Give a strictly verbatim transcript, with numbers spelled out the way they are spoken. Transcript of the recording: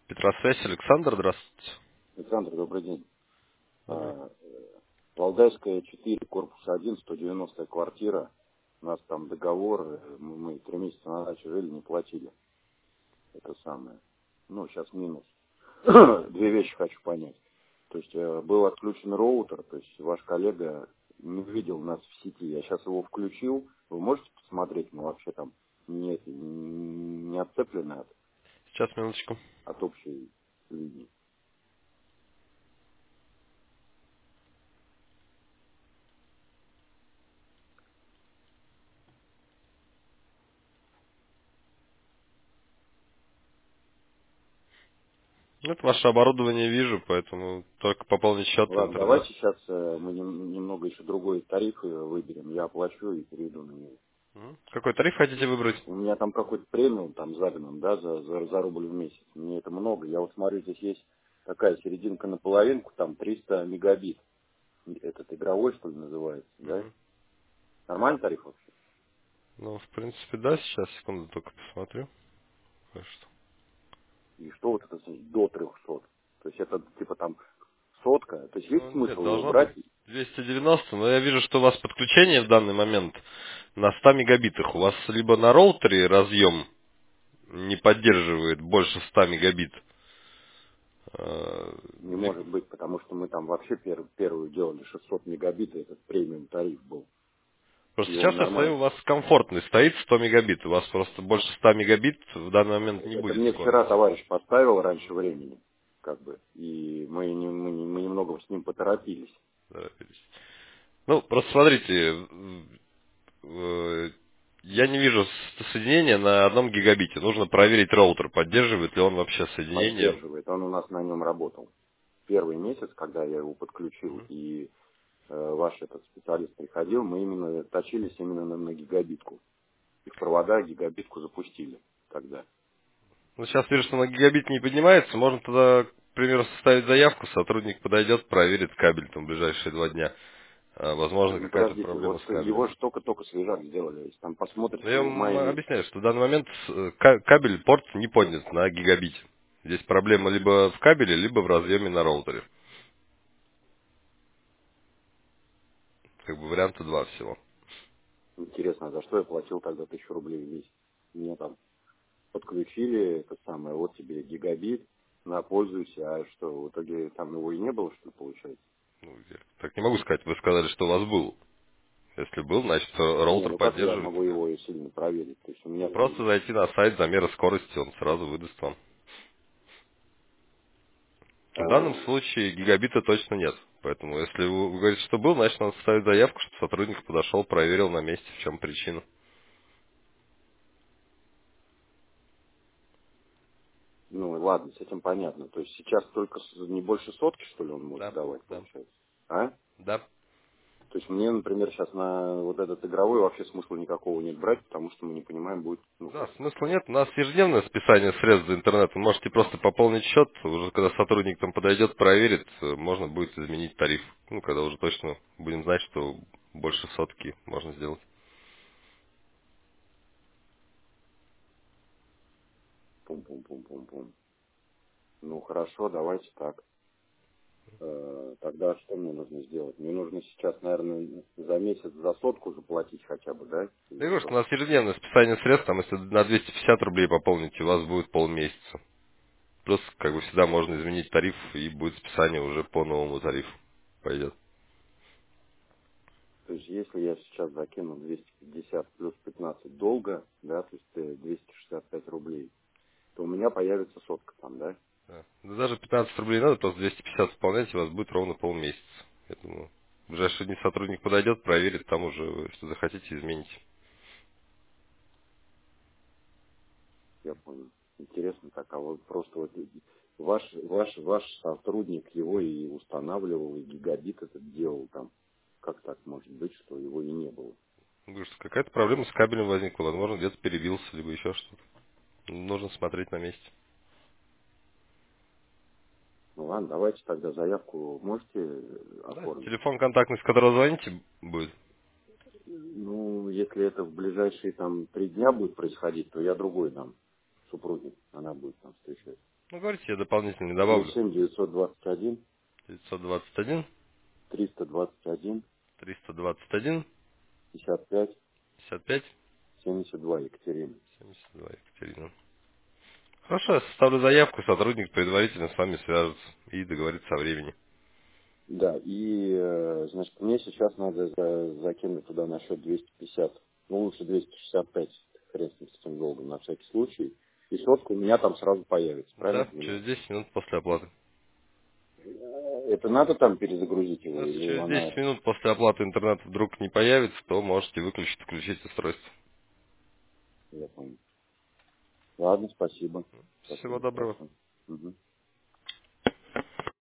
Петросвязь, Александр, здравствуйте. Александр, добрый день. Добрый. А, Валдайская, четыре, корпус один, сто девяностая квартира. У нас там договор, мы, мы три месяца назад жили, не платили. Это самое. Ну, сейчас минус. Две вещи хочу понять. То есть э, был отключен роутер, то есть ваш коллега не видел нас в сети. Я сейчас его включил. Вы можете посмотреть, мы вообще там не, не, не отцеплены от, Сейчас, минуточку. от общей линии. Ну, это ваше оборудование вижу, поэтому только пополнить счет в Ладно, интернет. давайте сейчас э, мы нем- немного еще другой тариф э, выберем. Я оплачу и перейду на него. М? Какой тариф хотите выбрать? У меня там какой-то премиум там заданным, да, за, за, за рубль в месяц. Мне это много. Я вот смотрю, здесь есть такая серединка на половинку, там триста мегабит. Этот игровой, что ли, называется, да? Мгм. Нормальный тариф вообще? Ну, в принципе, да, сейчас, секунду, только посмотрю. Хорошо. И что вот это значит до трехсот? То есть это типа там сотка? То есть есть Ну, нет, смысл его должно быть брать? двести девяносто, но я вижу, что у вас подключение в данный момент на ста мегабитах. У вас либо на роутере разъем не поддерживает больше ста мегабит, э, Не либо... может быть, потому что мы там вообще пер- первую делали шестьсот мегабит, и этот премиум тариф был. Просто И он сейчас я нормально. стою, у вас комфортный стоит сто мегабит. У вас просто больше ста мегабит в данный момент не Это будет мне вчера скорости. товарищ поставил раньше времени, как бы, и мы, не- мы, не- мы немного с ним поторопились. Да, ну, просто смотрите, э, я не вижу с- соединения на одном гигабите. Нужно проверить роутер, поддерживает ли он вообще соединение. Поддерживает. Он у нас на нем работал. Первый месяц, когда я его подключил, Мгм. и э, ваш этот специалист приходил, мы именно точились именно на, на гигабитку. И в провода гигабитку запустили тогда. Ну, сейчас вижу, что на гигабит не поднимается. Можно тогда, к примеру, составить заявку, сотрудник подойдет, проверит кабель там в ближайшие два дня. А, Возможно, Ну, какая-то подождите, проблема вот с его кабелем. же только-только свежак сделали. Если там Ну, посмотрите, я в вам мае месяце. объясняю, что в данный момент э, ка- кабель, порт не поднят на гигабите. Здесь проблема либо в кабеле, либо в разъеме на роутере. Как бы варианта два всего. Интересно, а за что я платил тогда тысячу рублей в месяц? Мне там подключили, это самое, вот тебе гигабит, на, пользуйся, а что, в итоге там его и не было, что ли, получается? Ну, я так не могу сказать. Вы сказали, что у вас был. Если был, значит, э, Не, роутер ну как я поддерживает. могу его и сильно проверить? То есть у меня там, Просто зайти на сайт замера скорости, он сразу выдаст вам. В данном а, случае гигабита точно нет. Поэтому, если вы вы говорите, что был, значит, надо ставить заявку, чтобы сотрудник подошел, проверил на месте, в чем причина. ну ладно, с этим понятно. То есть сейчас только с- не больше сотки, что ли, он может Да, давать, да, получается? А? да. То есть мне, например, сейчас на вот этот игровой вообще смысла никакого нет брать, потому что мы не понимаем, будет, ну Да, как. смысла нет. У нас ежедневное списание средств за интернет. Вы можете просто пополнить счет. Уже когда сотрудник там подойдет, проверит, э, можно будет изменить тариф. Ну, когда уже точно будем знать, что больше сотки можно сделать. Пум-пум-пум-пум-пум. Ну хорошо, давайте так. Э, Тогда что мне нужно сделать? Мне нужно сейчас, наверное, за месяц за сотку заплатить хотя бы, да? Я Или говорю, что что? у нас ежедневное списание средств, там, если на двести пятьдесят рублей пополните, у вас будет полмесяца. Плюс, как бы всегда, можно изменить тариф, и будет списание уже по новому тарифу. Пойдет. То есть если я сейчас закину двести пятьдесят плюс пятнадцать долга, да, то есть э, двести шестьдесят пять рублей, то у меня появится сотка там, да? Да. Да даже пятнадцать рублей не надо, просто двести пятьдесят выполняйте, у вас будет ровно полмесяца. Я думаю, в ближайшие дни сотрудник подойдет, проверит, там уже, вы что захотите, измените. Я понял. Интересно так, а вот просто вот ваш, ваш, ваш сотрудник его и устанавливал, и гигабит этот делал там. Как так может быть, что его и не было? Говорю, что какая-то проблема с кабелем возникла, возможно, где-то перебился, либо еще что-то. Нужно смотреть на месте. Ну ладно, давайте тогда заявку можете э, Да, оформить? телефон контактный, с которого звоните, будет. Ну, если это в ближайшие там три дня будет происходить, то я другой дам. супруги. Она будет там встречать. Ну, говорите, я дополнительно не Плюс добавлю. семь девятьсот двадцать один девятьсот двадцать один, триста двадцать один триста двадцать один, пятьдесят пять пятьдесят пять, семьдесят два Екатерина. семьдесят два, Екатерина. Хорошо, я составлю заявку, сотрудник предварительно с вами свяжется и договорится о времени. Да, и, э, значит, мне сейчас надо за- закинуть туда на счет двести пятьдесят, ну, лучше двести шестьдесят пять, хрен с ним, с этим долгом, на всякий случай. И сотка у меня там сразу появится, правильно Да, понимаю? через десять минут после оплаты. Э, Это надо там перезагрузить его, Если или через десять она... минут после оплаты интернет вдруг не появится, то можете выключить, включить устройство. Я понял. Ладно, спасибо. Всего Спасибо, доброго. хорошо. Мгм.